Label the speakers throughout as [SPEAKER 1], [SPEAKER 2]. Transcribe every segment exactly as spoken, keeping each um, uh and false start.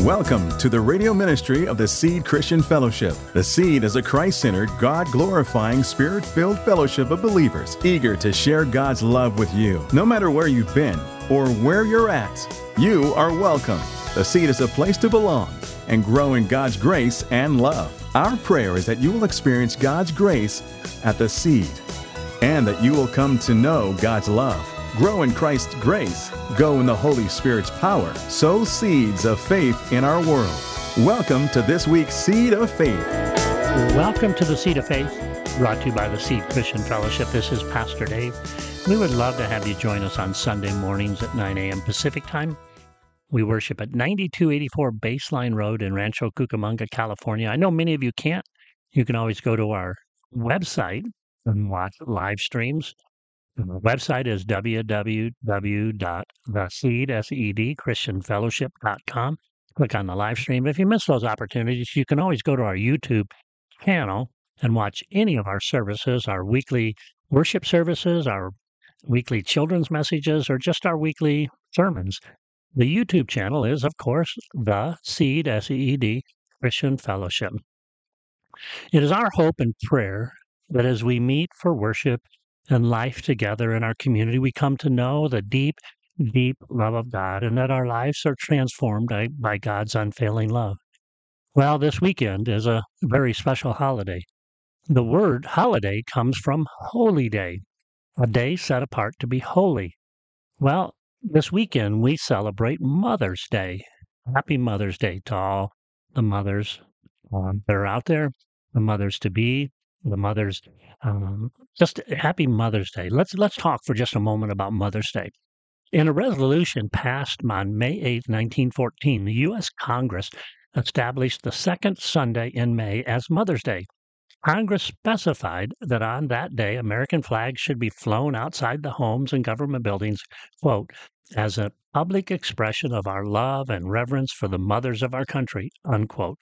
[SPEAKER 1] Welcome to the radio ministry of the Seed Christian Fellowship. The Seed is a Christ-centered, God-glorifying, Spirit-filled fellowship of believers eager to share God's love with you. No matter where you've been or where you're at, you are welcome. The Seed is a place to belong and grow in God's grace and love. Our prayer is that you will experience God's grace at the Seed and that you will come to know God's love. Grow in Christ's grace, go in the Holy Spirit's power, sow seeds of faith in our world. Welcome to this week's Seed of Faith.
[SPEAKER 2] Welcome to the Seed of Faith, brought to you by the Seed Christian Fellowship. This is Pastor Dave. We would love to have you join us on Sunday mornings at nine a.m. Pacific Time. We worship at ninety-two eighty-four Baseline Road in Rancho Cucamonga, California. I know many of you can't. You can always go to our website and watch live streams. The website is w w w dot the seed christian fellowship dot com. Click on the live stream. If you miss those opportunities, you can always go to our YouTube channel and watch any of our services, our weekly worship services, our weekly children's messages, or just our weekly sermons. The YouTube channel is, of course, the Seed, S E E D, Christian Fellowship. It is our hope and prayer that as we meet for worship and life together in our community, we come to know the deep, deep love of God, and that our lives are transformed by, by God's unfailing love. Well, this weekend is a very special holiday. The word holiday comes from holy day, a day set apart to be holy. Well, this weekend we celebrate Mother's Day. Happy Mother's Day to all the mothers um, that are out there, the mothers-to-be, the mothers, um, just happy Mother's Day. Let's let's talk for just a moment about Mother's Day. In a resolution passed on May eighth, nineteen fourteen, the U S Congress established the second Sunday in May as Mother's Day. Congress specified that on that day, American flags should be flown outside the homes and government buildings, quote, as a public expression of our love and reverence for the mothers of our country, unquote.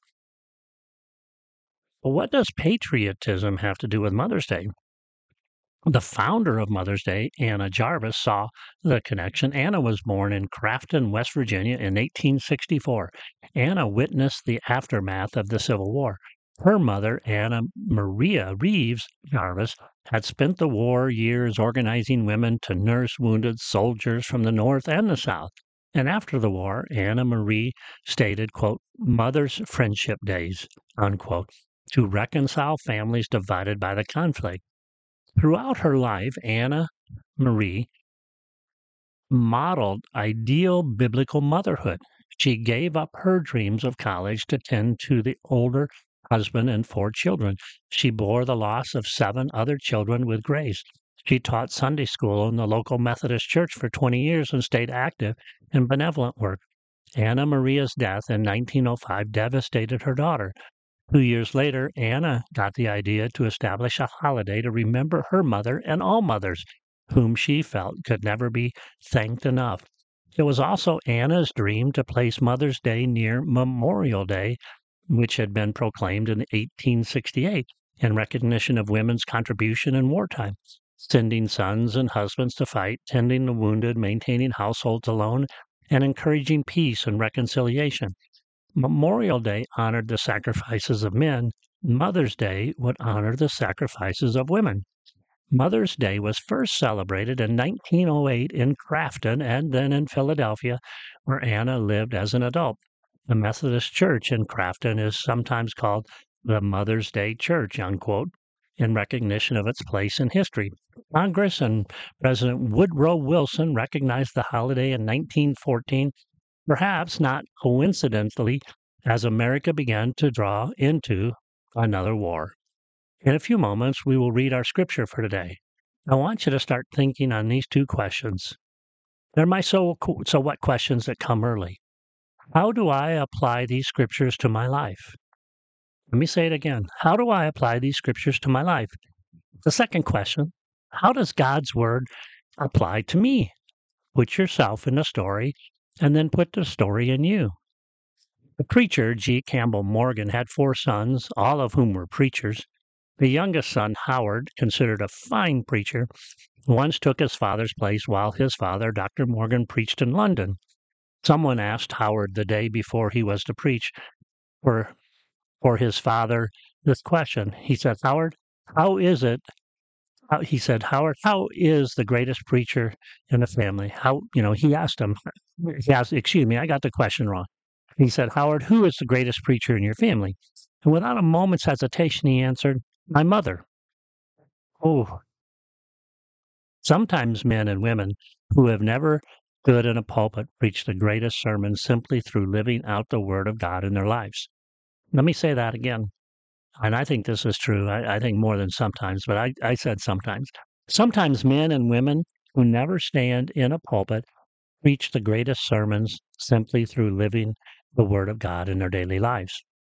[SPEAKER 2] Well, what does patriotism have to do with Mother's Day? The founder of Mother's Day, Anna Jarvis, saw the connection. Anna was born in Crafton, West Virginia in eighteen sixty-four. Anna witnessed the aftermath of the Civil War. Her mother, Anna Maria Reeves Jarvis, had spent the war years organizing women to nurse wounded soldiers from the North and the South. And after the war, Anna Marie stated, quote, Mother's Friendship Days, unquote, to reconcile families divided by the conflict. Throughout her life, Anna Marie modeled ideal biblical motherhood. She gave up her dreams of college to tend to the older husband and four children. She bore the loss of seven other children with grace. She taught Sunday school in the local Methodist church for twenty years and stayed active in benevolent work. Anna Maria's death in nineteen oh five devastated her daughter. Two years later, Anna got the idea to establish a holiday to remember her mother and all mothers, whom she felt could never be thanked enough. It was also Anna's dream to place Mother's Day near Memorial Day, which had been proclaimed in eighteen sixty-eight in recognition of women's contribution in wartime, sending sons and husbands to fight, tending the wounded, maintaining households alone, and encouraging peace and reconciliation. Memorial Day honored the sacrifices of men. Mother's Day would honor the sacrifices of women. Mother's Day was first celebrated in nineteen oh eight in Crafton and then in Philadelphia, where Anna lived as an adult. The Methodist Church in Crafton is sometimes called the Mother's Day Church, unquote, in recognition of its place in history. Congress and President Woodrow Wilson recognized the holiday in nineteen fourteen, perhaps not coincidentally, as America began to draw into another war. In a few moments, we will read our scripture for today. I want you to start thinking on these two questions. They're my so, so what questions that come early. How do I apply these scriptures to my life? Let me say it again. How do I apply these scriptures to my life? The second question, how does God's word apply to me? Put yourself in the story and then put the story in you. The preacher, G. Campbell Morgan, had four sons, all of whom were preachers. The youngest son, Howard, considered a fine preacher, once took his father's place while his father, Doctor Morgan, preached in London. Someone asked Howard the day before he was to preach for for his father this question. He said, Howard, how is it? How, he said, Howard, how is the greatest preacher in the family? How, you know, he asked him, he asked, excuse me, I got the question wrong. He said, Howard, who is the greatest preacher in your family? And without a moment's hesitation, he answered, my mother. Oh, sometimes men and women who have never stood in a pulpit preach the greatest sermon simply through living out the Word of God in their lives. Let me say that again. And I think this is true. I, I think more than sometimes, but I, I said sometimes. Sometimes men and women who never stand in a pulpit preach the greatest sermons simply through living the Word of God in their daily lives.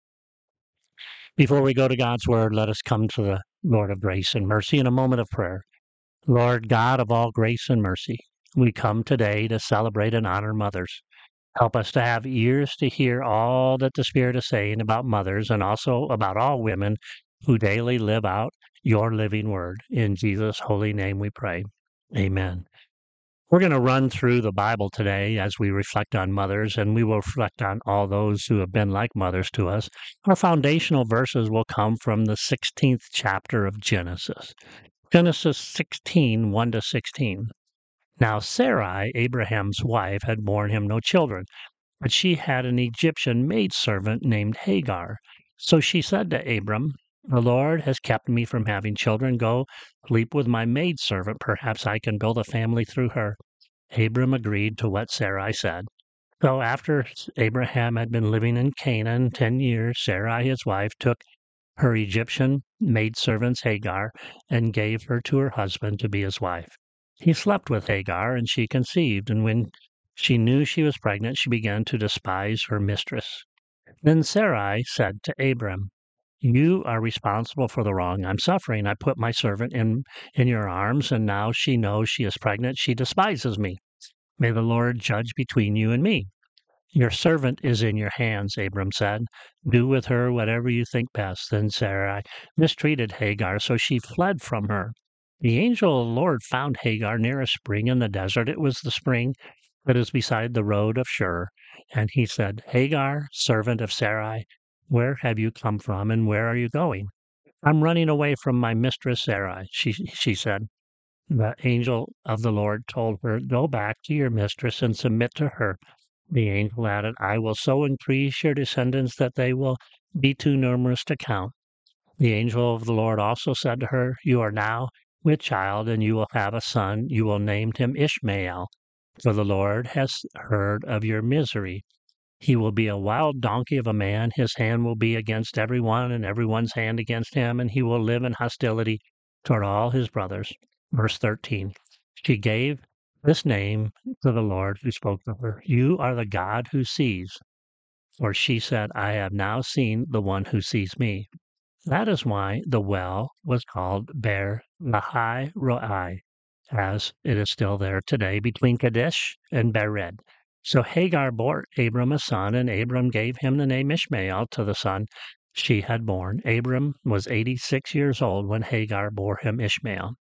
[SPEAKER 2] Before we go to God's Word, let us come to the Lord of grace and mercy in a moment of prayer. Lord God of all grace and mercy, we come today to celebrate and honor mothers. Help us to have ears to hear all that the Spirit is saying about mothers and also about all women who daily live out your living word. In Jesus' holy name we pray. Amen. We're going to run through the Bible today as we reflect on mothers, and we will reflect on all those who have been like mothers to us. Our foundational verses will come from the sixteenth chapter of Genesis. Genesis sixteen, one to sixteen. Now Sarai, Abraham's wife, had borne him no children, but she had an Egyptian maidservant named Hagar. So she said to Abram, the Lord has kept me from having children. Go, sleep with my maidservant. Perhaps I can build a family through her. Abram agreed to what Sarai said. So after Abraham had been living in Canaan ten years, Sarai, his wife, took her Egyptian maidservant Hagar and gave her to her husband to be his wife. He slept with Hagar, and she conceived, and when she knew she was pregnant, she began to despise her mistress. Then Sarai said to Abram, you are responsible for the wrong I'm suffering. I put my servant in, in your arms, and now she knows she is pregnant. She despises me. May the Lord judge between you and me. Your servant is in your hands, Abram said. Do with her whatever you think best. Then Sarai mistreated Hagar, so she fled from her. The angel of the Lord found Hagar near a spring in the desert. It was the spring that is beside the road of Shur. And he said, Hagar, servant of Sarai, where have you come from and where are you going? I'm running away from my mistress Sarai, she, she said. The angel of the Lord told her, go back to your mistress and submit to her. The angel added, I will so increase your descendants that they will be too numerous to count. The angel of the Lord also said to her, you are now with child, and you will have a son. You will name him Ishmael, for the Lord has heard of your misery. He will be a wild donkey of a man. His hand will be against everyone, and everyone's hand against him, and he will live in hostility toward all his brothers. Verse thirteen. She gave this name to the Lord who spoke to her. You are the God who sees. For she said, I have now seen the one who sees me. That is why the well was called Ber Lahai Roi, as it is still there today between Kadesh and Bered. So Hagar bore Abram a son, and Abram gave him the name Ishmael to the son she had born. Abram was eighty-six years old when Hagar bore him Ishmael.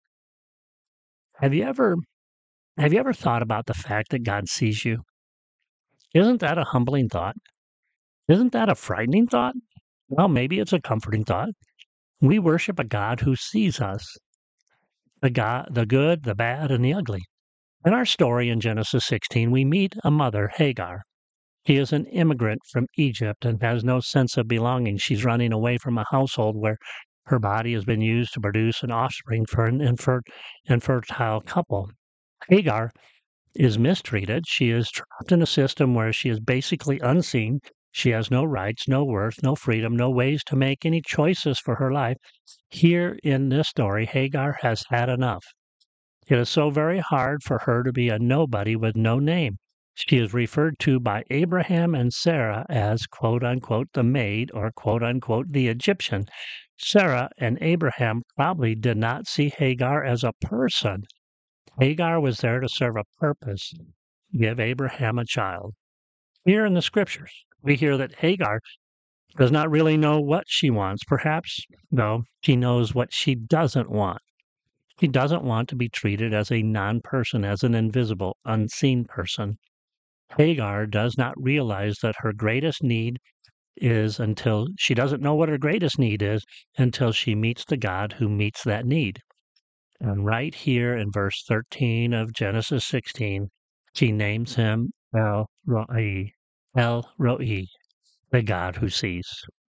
[SPEAKER 2] Have you ever have you ever thought about the fact that God sees you? Isn't that a humbling thought? Isn't that a frightening thought? Well, maybe it's a comforting thought. We worship a God who sees us, the God, the good, the bad, and the ugly. In our story in Genesis sixteen, we meet a mother, Hagar. She is an immigrant from Egypt and has no sense of belonging. She's running away from a household where her body has been used to produce an offspring for an infer- infertile couple. Hagar is mistreated. She is trapped in a system where she is basically unseen. She has no rights, no worth, no freedom, no ways to make any choices for her life. Here in this story, Hagar has had enough. It is so very hard for her to be a nobody with no name. She is referred to by Abraham and Sarah as, quote unquote, the maid or, quote unquote, the Egyptian. Sarah and Abraham probably did not see Hagar as a person. Hagar was there to serve a purpose, give Abraham a child. Here in the scriptures, we hear that Hagar does not really know what she wants. Perhaps, though, she knows what she doesn't want. She doesn't want to be treated as a non-person, as an invisible, unseen person. Hagar does not realize that her greatest need is until she doesn't know what her greatest need is until she meets the God who meets that need. And right here in verse thirteen of Genesis sixteen, she names him El Roi, El Roi, the God who sees.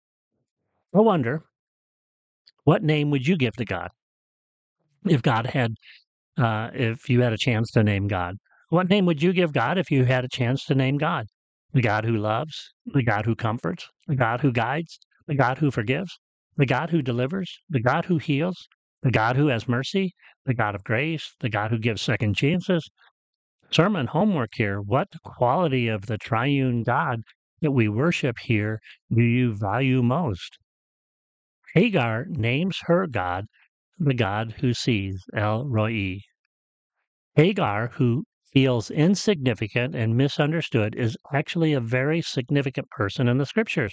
[SPEAKER 2] I wonder, what name would you give to God if God had, uh, if you had a chance to name God? What name would you give God if you had a chance to name God? The God who loves, the God who comforts, the God who guides, the God who forgives, the God who delivers, the God who heals, the God who has mercy, the God of grace, the God who gives second chances. Sermon homework here. What quality of the triune God that we worship here do you value most? Hagar names her God the God who sees, El Roi. Hagar, who feels insignificant and misunderstood, is actually a very significant person in the scriptures.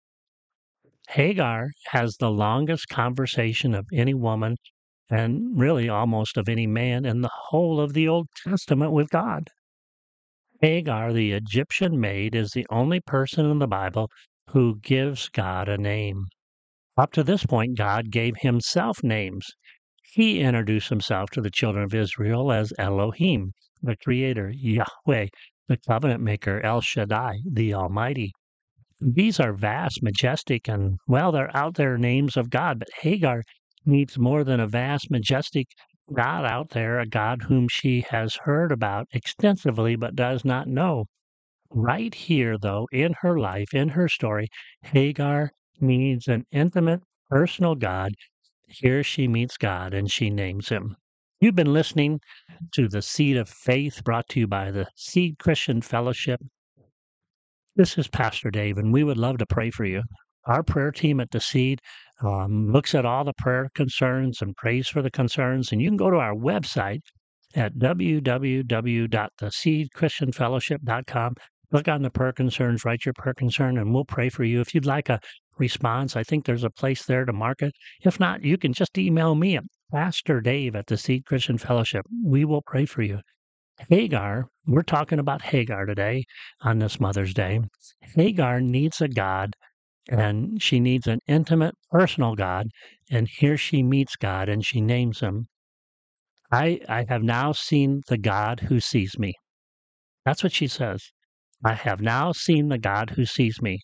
[SPEAKER 2] Hagar has the longest conversation of any woman and really almost of any man in the whole of the Old Testament with God. Hagar, the Egyptian maid, is the only person in the Bible who gives God a name. Up to this point, God gave himself names. He introduced himself to the children of Israel as Elohim, the Creator, Yahweh, the covenant maker, El Shaddai, the Almighty. These are vast, majestic, and, well, they're out there names of God, but Hagar needs more than a vast, majestic God out there, a God whom she has heard about extensively but does not know. Right here, though, in her life, in her story, Hagar needs an intimate, personal God. Here she meets God and she names him. You've been listening to The Seed of Faith, brought to you by the Seed Christian Fellowship. This is Pastor Dave, and we would love to pray for you. Our prayer team at The Seed um, looks at all the prayer concerns and prays for the concerns, and you can go to our website at w w w dot the seed christian fellowship dot com. Click on the prayer concerns, write your prayer concern, and we'll pray for you. If you'd like a response, I think there's a place there to mark it. If not, you can just email me at Pastor Dave at the Seed Christian Fellowship. We will pray for you. Hagar, we're talking about Hagar today on this Mother's Day. Hagar needs a God, and she needs an intimate, personal God, and here she meets God, and she names him. I, I have now seen the God who sees me. That's what she says. I have now seen the God who sees me.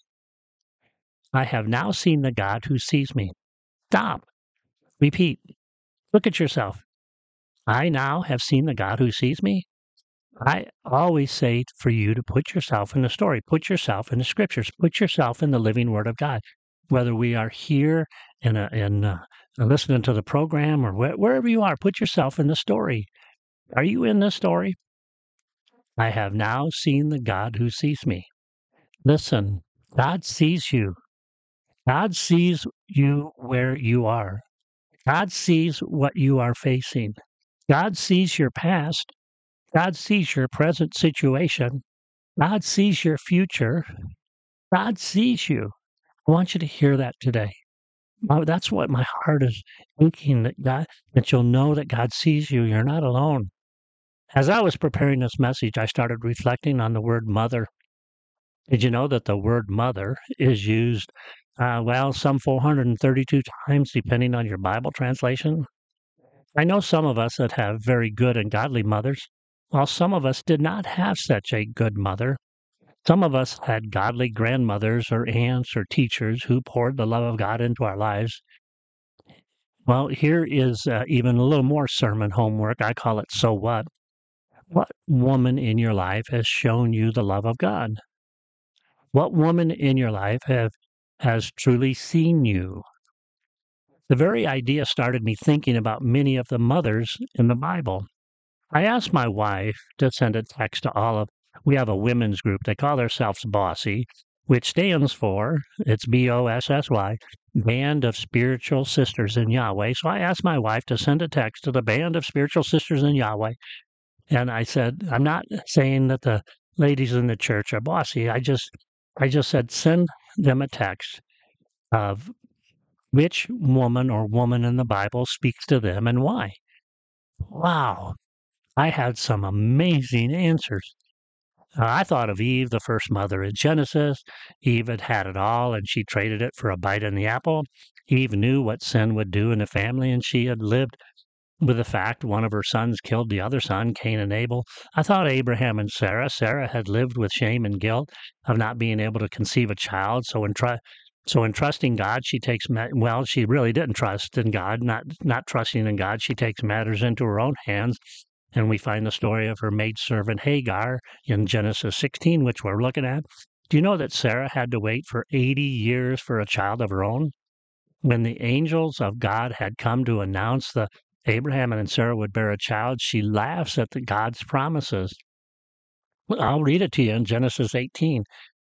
[SPEAKER 2] I have now seen the God who sees me. Stop. Repeat. Look at yourself. I now have seen the God who sees me. I always say for you to put yourself in the story, put yourself in the scriptures, put yourself in the living word of God. Whether we are here in, a, in a, listening to the program or wh- wherever you are, put yourself in the story. Are you in the story? I have now seen the God who sees me. Listen, God sees you. God sees you where you are. God sees what you are facing. God sees your past. God sees your present situation. God sees your future. God sees you. I want you to hear that today. Oh, that's what my heart is thinking, that God, that you'll know that God sees you. You're not alone. As I was preparing this message, I started reflecting on the word mother. Did you know that the word mother is used, uh, well, some four hundred thirty-two times, depending on your Bible translation? I know some of us that have very good and godly mothers, while some of us did not have such a good mother. Some of us had godly grandmothers or aunts or teachers who poured the love of God into our lives. Well, here is uh, even a little more sermon homework. I call it So What? What woman in your life has shown you the love of God? What woman in your life have has truly seen you? The very idea started me thinking about many of the mothers in the Bible. I asked my wife to send a text to all of, we have a women's group. They call themselves Bossy, which stands for, it's B O S S Y, Band of Spiritual Sisters in Yahweh. So I asked my wife to send a text to the Band of Spiritual Sisters in Yahweh. And I said, I'm not saying that the ladies in the church are bossy. I just, I just said, send them a text of which woman or woman in the Bible speaks to them and why. Wow. I had some amazing answers. Uh, I thought of Eve, the first mother in Genesis. Eve had had it all, and she traded it for a bite in the apple. Eve knew what sin would do in the family, and she had lived with the fact one of her sons killed the other son, Cain and Abel. I thought Abraham and Sarah. Sarah had lived with shame and guilt of not being able to conceive a child. So in, tr- so in trusting God, she takes, ma- well, she really didn't trust in God, not, not trusting in God. She takes matters into her own hands. And we find the story of her maidservant Hagar in Genesis sixteen, which we're looking at. Do you know that Sarah had to wait for eighty years for a child of her own? When the angels of God had come to announce that Abraham and Sarah would bear a child, she laughs at the God's promises. I'll read it to you in Genesis eighteen.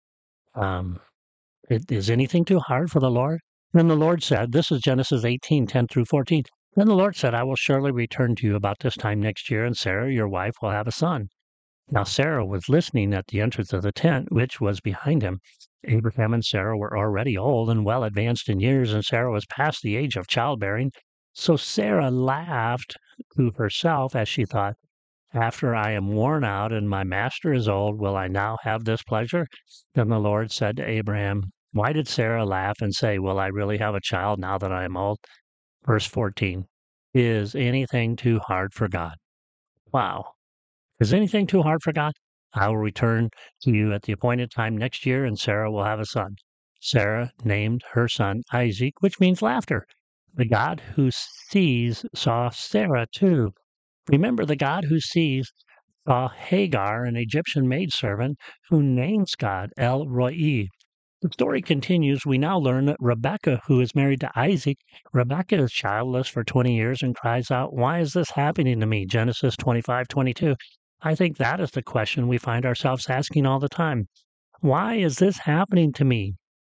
[SPEAKER 2] Um, is anything too hard for the Lord? Then the Lord said, this is Genesis eighteen, ten through fourteen. Then the Lord said, I will surely return to you about this time next year, and Sarah, your wife, will have a son. Now Sarah was listening at the entrance of the tent, which was behind him. Abraham and Sarah were already old and well advanced in years, and Sarah was past the age of childbearing. So Sarah laughed to herself as she thought, after I am worn out and my master is old, will I now have this pleasure? Then the Lord said to Abraham, why did Sarah laugh and say, will I really have a child now that I am old? Verse fourteen, is anything too hard for God? Wow. Is anything too hard for God? I will return to you at the appointed time next year, and Sarah will have a son. Sarah named her son Isaac, which means laughter. The God who sees saw Sarah too. Remember, the God who sees saw Hagar, an Egyptian maidservant, who names God El Roi. The story continues. We now learn that Rebecca, who is married to Isaac, Rebecca is childless for twenty years and cries out, why is this happening to me? Genesis twenty-five twenty-two. I think that is the question we find ourselves asking all the time. Why is this happening to me?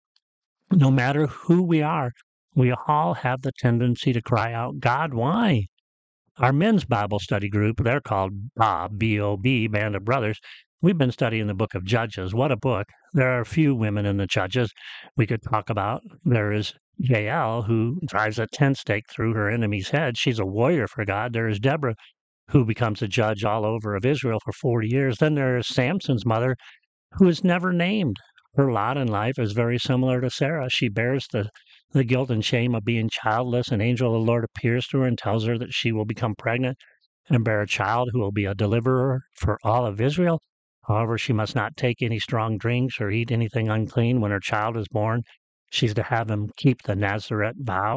[SPEAKER 2] No matter who we are, we all have the tendency to cry out, God, why? Our men's Bible study group, they're called Bob, B O B, Band of Brothers. We've been studying the book of Judges. What a book. There are a few women in the Judges we could talk about. There is Jael, who drives a tent stake through her enemy's head. She's a warrior for God. There is Deborah, who becomes a judge all over of Israel for forty years. Then there is Samson's mother, who is never named. Her lot in life is very similar to Sarah. She bears the, the guilt and shame of being childless. An angel of the Lord appears to her and tells her that she will become pregnant and bear a child who will be a deliverer for all of Israel. However, she must not take any strong drinks or eat anything unclean when her child is born. She's to have him keep the Nazarite vow,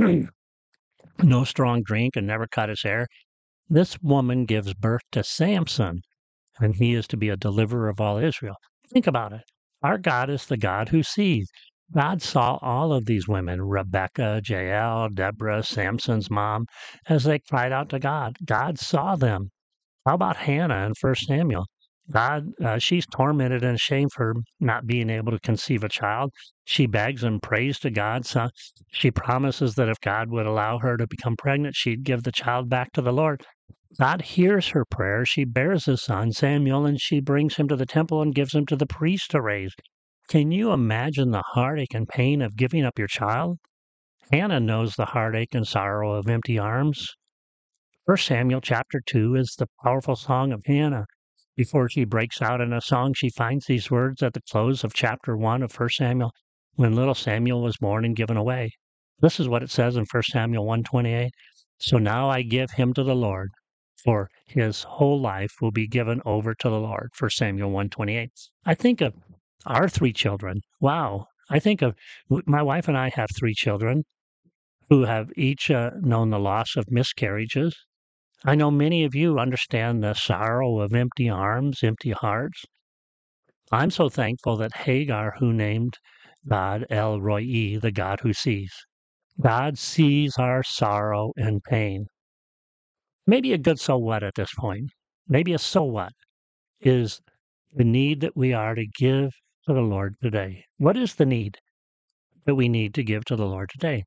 [SPEAKER 2] no strong drink, and never cut his hair. This woman gives birth to Samson, and he is to be a deliverer of all Israel. Think about it. Our God is the God who sees. God saw all of these women, Rebecca, Jael, Deborah, Samson's mom, as they cried out to God. God saw them. How about Hannah in First Samuel? God, uh, she's tormented and ashamed for not being able to conceive a child. She begs and prays to God. So she promises that if God would allow her to become pregnant, she'd give the child back to the Lord. God hears her prayer. She bears a son, Samuel, and she brings him to the temple and gives him to the priest to raise. Can you imagine the heartache and pain of giving up your child? Hannah knows the heartache and sorrow of empty arms. First Samuel chapter two is the powerful song of Hannah. Before she breaks out in a song, she finds these words at the close of chapter one of First Samuel, when little Samuel was born and given away. This is what it says in First Samuel one twenty-eight. So now I give him to the Lord, for his whole life will be given over to the Lord. First Samuel one twenty-eight. I think of our three children. Wow. I think of my wife and I have three children who have each uh, known the loss of miscarriages. I know many of you understand the sorrow of empty arms, empty hearts. I'm so thankful that Hagar, who named God El Roi, the God who sees. God sees our sorrow and pain. Maybe a good so what at this point, maybe a so what, is the need that we are to give to the Lord today. What is the need that we need to give to the Lord today?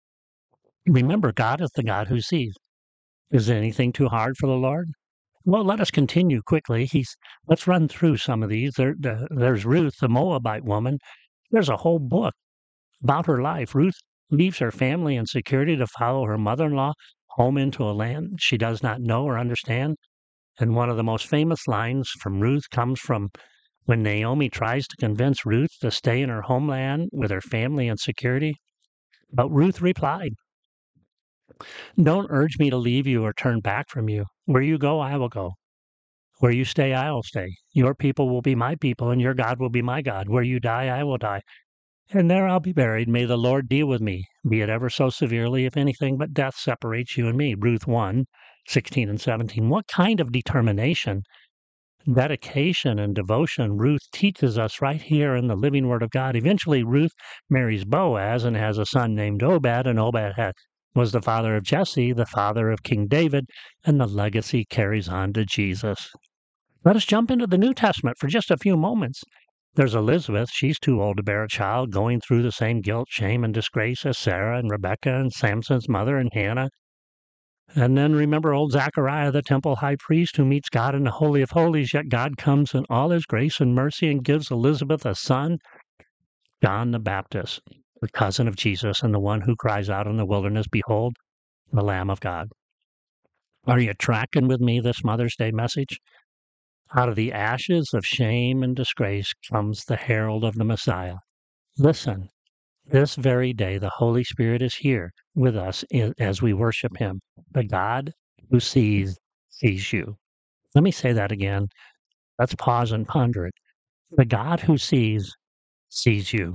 [SPEAKER 2] Remember, God is the God who sees. Is anything too hard for the Lord? Well, let us continue quickly. He's let's run through some of these. There, the, there's Ruth, the Moabite woman. There's a whole book about her life. Ruth leaves her family and security to follow her mother-in-law home into a land she does not know or understand. And one of the most famous lines from Ruth comes from when Naomi tries to convince Ruth to stay in her homeland with her family and security. But Ruth replied, "Don't urge me to leave you or turn back from you. Where you go, I will go. Where you stay, I will stay. Your people will be my people, and your God will be my God. Where you die, I will die. And there I'll be buried. May the Lord deal with me, be it ever so severely, if anything but death separates you and me." Ruth one, sixteen and seventeen. What kind of determination, dedication, and devotion Ruth teaches us right here in the living Word of God. Eventually, Ruth marries Boaz and has a son named Obed, and Obed had, was the father of Jesse, the father of King David, and the legacy carries on to Jesus. Let us jump into the New Testament for just a few moments. There's Elizabeth. She's too old to bear a child, going through the same guilt, shame, and disgrace as Sarah and Rebekah and Samson's mother and Hannah. And then remember old Zechariah, the temple high priest, who meets God in the Holy of Holies, yet God comes in all his grace and mercy and gives Elizabeth a son, John the Baptist, the cousin of Jesus, and the one who cries out in the wilderness, "Behold, the Lamb of God." Are you tracking with me this Mother's Day message? Out of the ashes of shame and disgrace comes the herald of the Messiah. Listen, this very day the Holy Spirit is here with us as we worship him. The God who sees, sees you. Let me say that again. Let's pause and ponder it. The God who sees, sees you.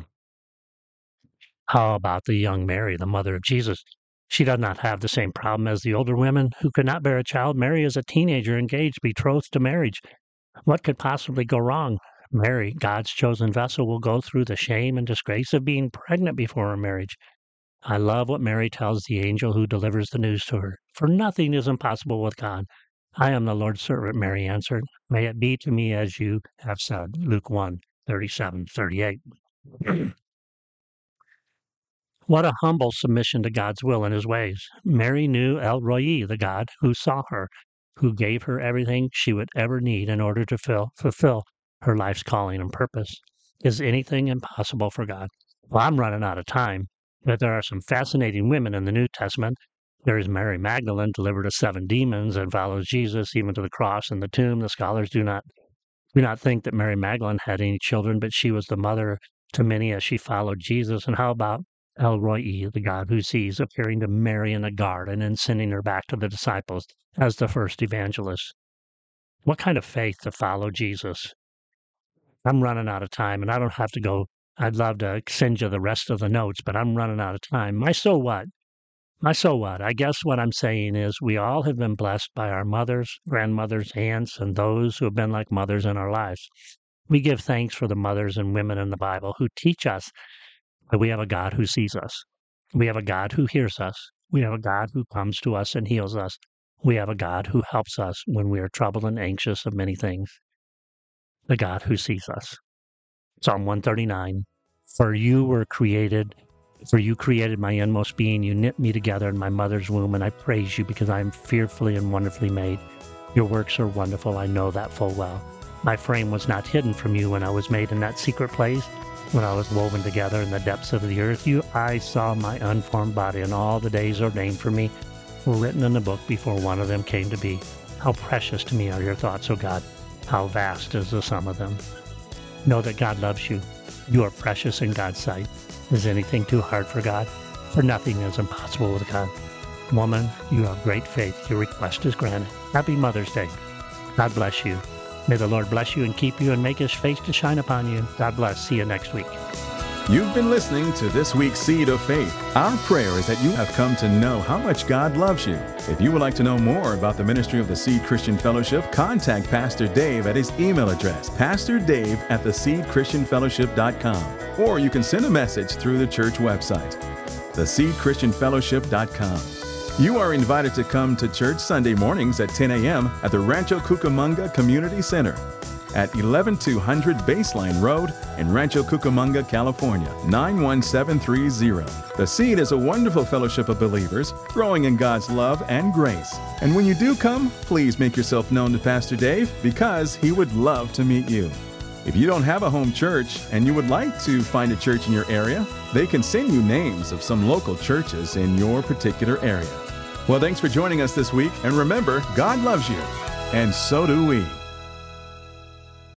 [SPEAKER 2] How about the young Mary, the mother of Jesus? She does not have the same problem as the older women who could not bear a child. Mary is a teenager, engaged, betrothed to marriage. What could possibly go wrong? Mary, God's chosen vessel, will go through the shame and disgrace of being pregnant before her marriage. I love what Mary tells the angel who delivers the news to her. "For nothing is impossible with God. I am the Lord's servant," Mary answered. "May it be to me as you have said." Luke one, thirty-seven, thirty-eight. What a humble submission to God's will and his ways. Mary knew El Roi, the God who saw her, who gave her everything she would ever need in order to fill, fulfill her life's calling and purpose. Is anything impossible for God? Well, I'm running out of time, but there are some fascinating women in the New Testament. There is Mary Magdalene, delivered of seven demons and follows Jesus even to the cross and the tomb. The scholars do not do not think that Mary Magdalene had any children, but she was the mother to many as she followed Jesus. And how about El Roi, the God who sees, appearing to Mary in a garden and sending her back to the disciples as the first evangelist? What kind of faith to follow Jesus? I'm running out of time, and I don't have to go. I'd love to send you the rest of the notes, but I'm running out of time. My so what? My so what? I guess what I'm saying is we all have been blessed by our mothers, grandmothers, aunts, and those who have been like mothers in our lives. We give thanks for the mothers and women in the Bible who teach us that we have a God who sees us. We have a God who hears us. We have a God who comes to us and heals us. We have a God who helps us when we are troubled and anxious of many things. The God who sees us. Psalm one thirty-nine, "For you were created, for you created my inmost being. You knit me together in my mother's womb, and I praise you because I am fearfully and wonderfully made. Your works are wonderful. I know that full well. My frame was not hidden from you when I was made in that secret place. When I was woven together in the depths of the earth, you eyes saw my unformed body, and all the days ordained for me were written in the book before one of them came to be. How precious to me are your thoughts, O God. How vast is the sum of them." Know that God loves you. You are precious in God's sight. Is anything too hard for God? For nothing is impossible with God. Woman, you have great faith. Your request is granted. Happy Mother's Day. God bless you. May the Lord bless you and keep you and make his face to shine upon you. God bless. See you next week.
[SPEAKER 1] You've been listening to this week's Seed of Faith. Our prayer is that you have come to know how much God loves you. If you would like to know more about the ministry of the Seed Christian Fellowship, contact Pastor Dave at his email address, pastor dave at the seed christian fellowship dot com. Or you can send a message through the church website, the seed christian fellowship dot com. You are invited to come to church Sunday mornings at ten a.m. at the Rancho Cucamonga Community Center at eleven two hundred Baseline Road in Rancho Cucamonga, California, nine one seven three zero. The Seed is a wonderful fellowship of believers growing in God's love and grace. And when you do come, please make yourself known to Pastor Dave because he would love to meet you. If you don't have a home church and you would like to find a church in your area, they can send you names of some local churches in your particular area. Well, thanks for joining us this week, and remember, God loves you. And so do we.